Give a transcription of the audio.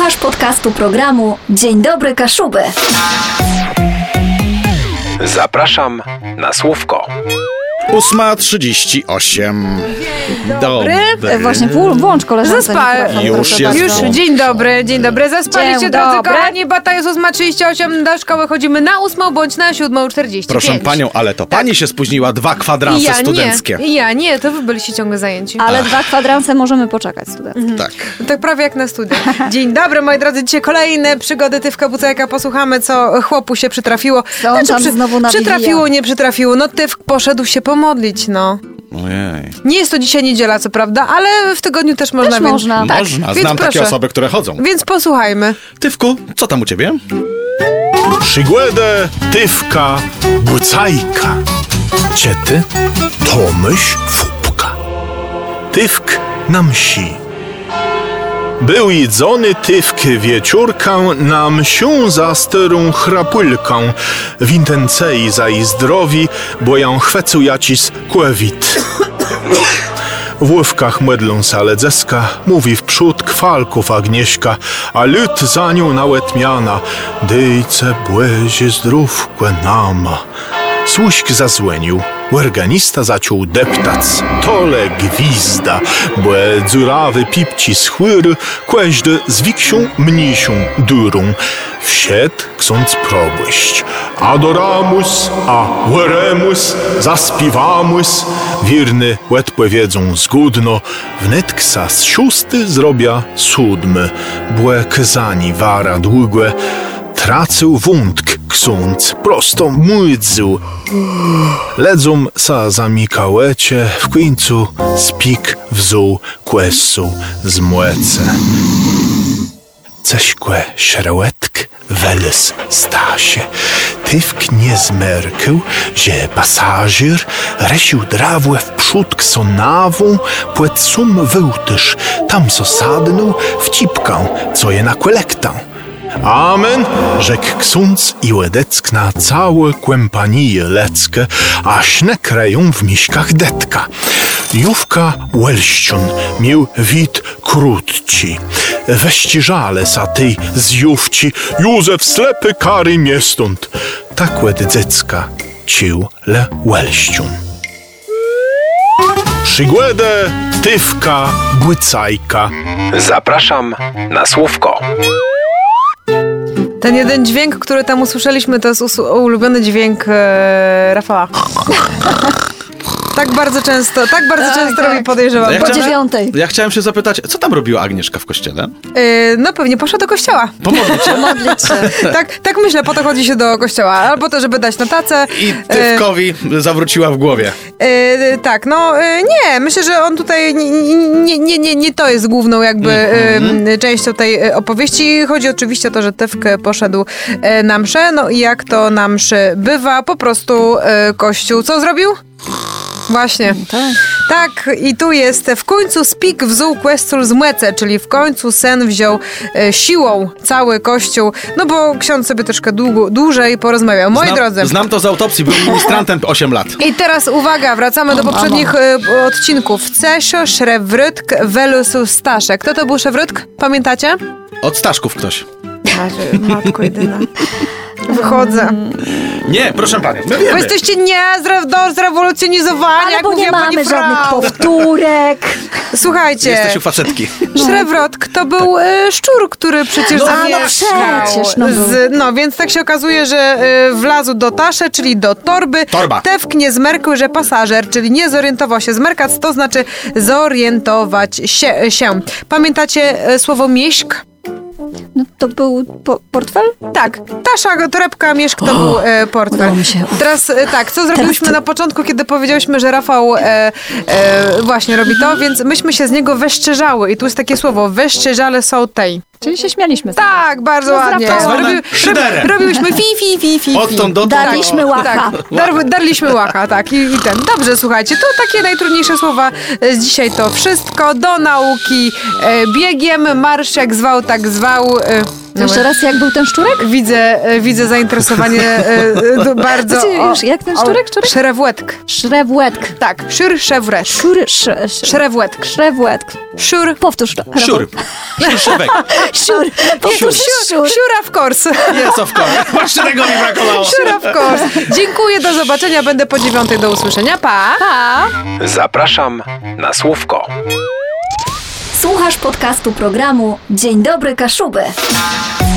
Słuchasz podcastu programu Dzień dobry Kaszuby. Zapraszam na słówko. 8:38. Dobry. Właśnie włącz koleżance. Już jest Już, włącz. dzień dobry. Zaspaliście, Dzień drodzy dobry. kochani, bo to jest 8:38, do szkoły chodzimy na 8 bądź na 7:45. Proszę panią, ale to pani się spóźniła 2 kwadranse studenckie. Ja nie, to wy byliście ciągle zajęci. Ale 2 kwadranse możemy poczekać, student. Tak. Tak prawie jak na studiach. Dzień dobry, moi drodzy, dzisiaj kolejne przygody Tywka Bucajka. Posłuchamy, co chłopu się przytrafiło. Co on tam znowu nawija? Przytrafiło, nie przytrafiło. No Tywk poszedł się pomodlić, no. Ojej. Nie jest to dzisiaj niedziela, co prawda, ale w tygodniu też można. Też więc... można. Tak, Można, więc znam takie proszę. osoby, które chodzą. Więc posłuchajmy. Tywku, co tam u ciebie? Przygłedę Tywka Bucajka. Ciety Tomyś Fupka. Tywk na msi. Był jedzony Tywk wieczórkę na msią za starą chrapulkę. W intencji za i zdrowi, bo ją chwecu jacis kłewit. W ływkach mydlą saledzeska, mówi wprzód kwalków Agnieśka, a lud za nią nałetmiana, dyjce błezie zdrówkłe nama. Słuśk zazłenił, organista zaczął deptac, tole gwizda, błe dziurawy pipci schłyry, kłeźdy z wiksią mnisią durą. Wsiedł ksiądz probłyść, adoramus, a weremus, zaspiwamus, wierny łetpłe wiedzą zgódno, wnet ksa z 6 zrobia 7, błe kzani wara długłe, tracył wątk ksiądz, prosto mydzył. Ledzą sa zamikałecie, w końcu spik wzuł kłesu z młece. Ceśkłe śrełetk welys stasie. Tywk nie zmerkył, że pasażer resił drawłe wprzód ksonawą, płet sum wyłtysz, tam so sadnął w cipkę, co je nakłelektał. Amen, rzekł ksiądz i łedeck na całe kłępanije leckie, a śnekreją w miśkach detka. Jówka Łelściun miał wid krótci. Weźci żale sa tej z Jówci, Józef slepy kary mnie stąd. Tak łed dziecka cił le Łelściun. Przygłedę Tywka Bucajka. Zapraszam na słówko. Ten jeden dźwięk, który tam usłyszeliśmy, to jest ulubiony dźwięk Rafała. Tak bardzo często robi, podejrzewam. Ja Po chciałem- 9:00. Ja chciałem się zapytać, co tam robiła Agnieszka w kościele? No pewnie poszła do kościoła. Pomodlić się. Modlić się. Tak myślę, po to chodzi się do kościoła. Albo to, żeby dać na tacę. I Tywkowi zawróciła w głowie. Tak, nie, myślę, że on tutaj nie to jest główną jakby częścią tej opowieści. Chodzi oczywiście o to, że Tywk poszedł na mszę, no i jak to na mszy bywa, po prostu Kościół co zrobił? Właśnie. Tak, i tu jest w końcu spik wzuł kłestul z młece, czyli w końcu sen wziął siłą cały Kościół, no bo ksiądz sobie troszkę dłużej porozmawiał. Moi drodzy. Znam to z autopsji, byłem ministrantem 8 lat. I teraz uwaga, wracamy do poprzednich odcinków. Cesio, Szrewrytk, Welusu, Staszek. Kto to był Szrewrytk? Pamiętacie? Od Staszków ktoś. Matko jedyna. Wychodzę. Nie, proszę panią, my Wy wiemy. jesteście zrewolucjonizowani, Ale jak bo nie mówiła pani mamy żadnych Frau. powtórek. Słuchajcie, Jesteś u facetki. Szrewrotk to był szczur, który przecież przecież, No więc tak się okazuje, że wlazł do taszy, czyli do torby. Torba. Tewk nie zmerkł, że pasażer, czyli nie zorientował się. Zmerkać to znaczy zorientować się. Pamiętacie słowo mieszk? No to był portfel? Tak, tasza, torebka, mieszk to był portfel. Udało mi się. Teraz tak, co zrobiliśmy na początku, kiedy powiedziałyśmy, że Rafał właśnie robi to, więc myśmy się z niego weszczerzały i tu jest takie słowo, weszczerzale są tej. Czyli się śmialiśmy. Tak, bardzo ładnie. Tak zwane szyderem. Robiłyśmy fi. Odtąd dotąd. Daliśmy łacha. Tak, darliśmy łaka, tak. I ten. Dobrze, słuchajcie, to takie najtrudniejsze słowa z dzisiaj to wszystko. Do nauki biegiem, marsz jak zwał, tak zwał. Jeszcze raz, jak był ten szczurek? Widzę zainteresowanie bardzo... Już, jak ten szczurek? Szrewłetk. Szrewłetk. Tak, szur, szewresz. Szrewłetk. Szrewłetk. Szur. Powtórz to. Szur. Szurszewek. Szur. Powtórz szur. Szura w course. Jest of course. Właśnie tego mi brakowało. Szura w course. Dziękuję, do zobaczenia. Będę po 9:00. Do usłyszenia. Pa! Pa. Zapraszam na słówko. Słuchasz podcastu programu Dzień dobry Kaszuby.